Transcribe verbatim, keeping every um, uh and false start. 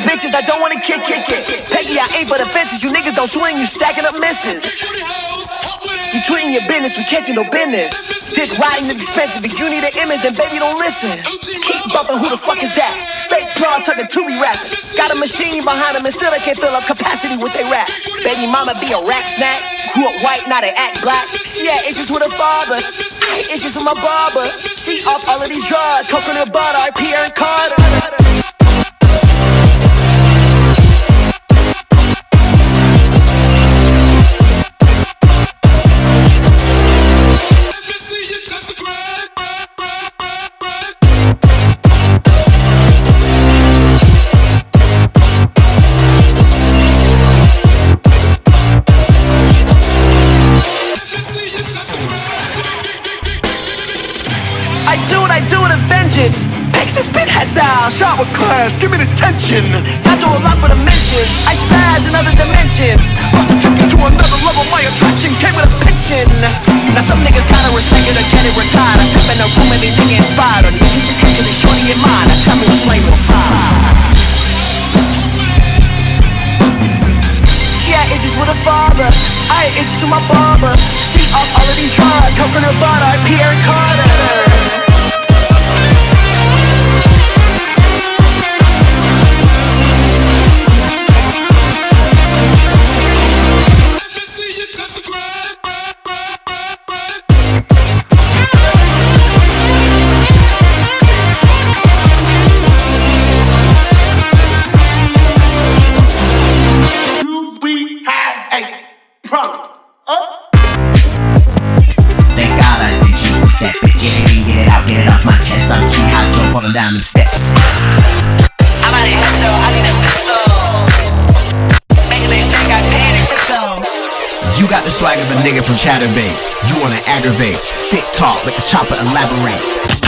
these bitches, I don't wanna kick, kick it. Peggy, I ain't for the fences. You niggas don't swing, you stacking up misses. You tweeting your business, we catching no business. Dick riding is expensive. If you need an image, then baby, don't listen. Keep bumping, who the fuck is that? Fake broad talking to me rappers. Got a machine behind them and still they can't fill up capacity with they raps. Baby mama be a rack snack. Grew up white, now they act black. She had issues with her father. I had issues with my barber. She off all of these drugs. Coconut butter, R P and Carter. I do what I do with a vengeance. Makes the spin heads out, shot with class, give me the tension. I do a lot for the mentions. I spaz in other dimensions. But to take it to another level, my attraction came with a pension. Now some niggas gotta respect it or get it retired. I step in the room and they nigga inspired. Or niggas just hate cause they shorty in mine. Now tell me what's lame with a five. She had issues with her father. I had issues with my barber. She off all of these drugs. Coconut butter, R P and Carter. Down them steps. I'm out of here, though. I need a pistol. Make they think I paid a crypto. You got the swag of a nigga from Chatterbait. You wanna aggravate, stick talk, let the chopper elaborate.